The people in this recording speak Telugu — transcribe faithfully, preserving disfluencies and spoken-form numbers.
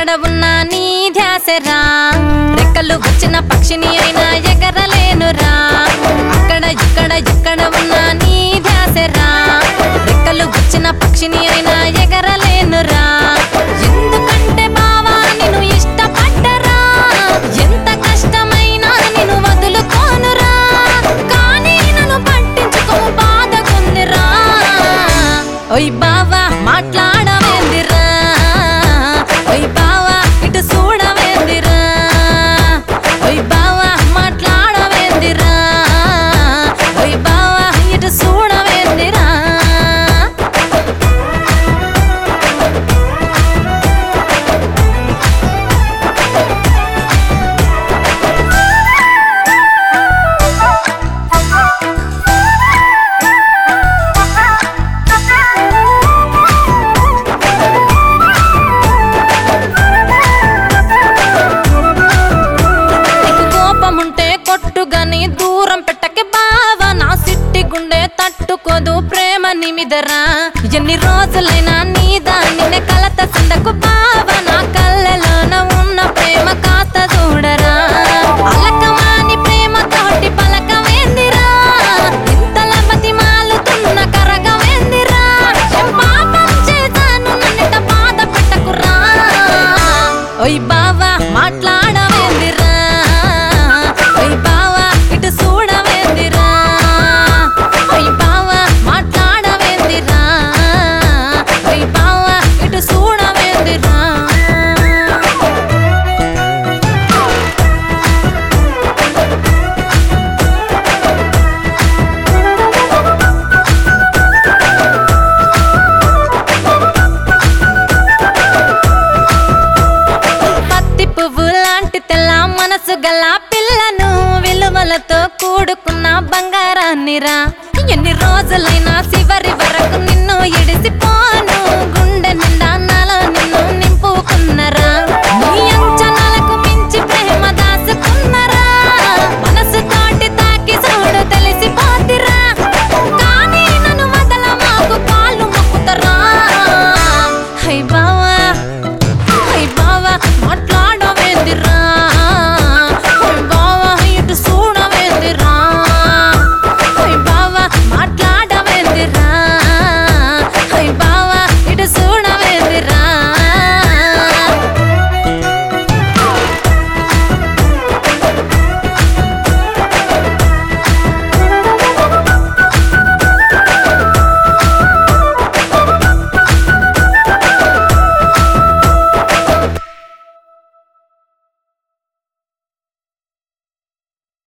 ఎక్కడ ఉన్నా నీ ధ్యాసరా రెక్కలు వచ్చిన పక్షిని అయినా ఎగరలేనురా అక్కడ ఇక్కడ ఎక్కడ ఉన్నా నీ ధ్యాసరా రెక్కలు వచ్చిన పక్షిని అయినా ఎగరలేనురా ఎందుకంటే బావా నిన్ను ఇష్టపడ్డరా ఎంత కష్టమైనా నిన్ను వదులుకోనురా కానీ నన్ను పట్టించుకో బాధకుందిరా ఓయ్ బావా మాట్లాడవేందిరా ఓయ్ బావా ఇటు చూడవేందిరా ఓయ్ బావా మాట్లాడవేందిరా ఓయ్ బావా ఇటు చూడవేందిరా కొట్టుగాని దూరం పెట్టకే బావా నా సిట్టి గుండె తట్టుకోదు ప్రేమ నిమిదరా ఎన్ని రోజులైనా నీదా నిన్నే కలత సందకు బావా నా కళ్ళలోన ఉన్న ప్రేమ కాస్త చూడరా అలకమాని ప్రేమ తోటి పలకవేందిరా ఇంతల బతిమాలుతున్న కరగవేందిరా ఏం పాపం చేశాను నన్నిట బాధ పెట్టకురా ఓయ్ బావా మాట్లాడవేందిరా ఓయ్ బావా ఇటు చూడవేందిరా ఓయ్ బావా మాట్లాడవేందిరా ఓయ్ బావా ఇటు చూడవేందిరా పత్తి పువ్వు లాంటి తెల్ల మనసు గల పిల్లను విలువలతో కూడుకున్న బంగారాన్నిరా ఎన్ని రోజులైనా చివరి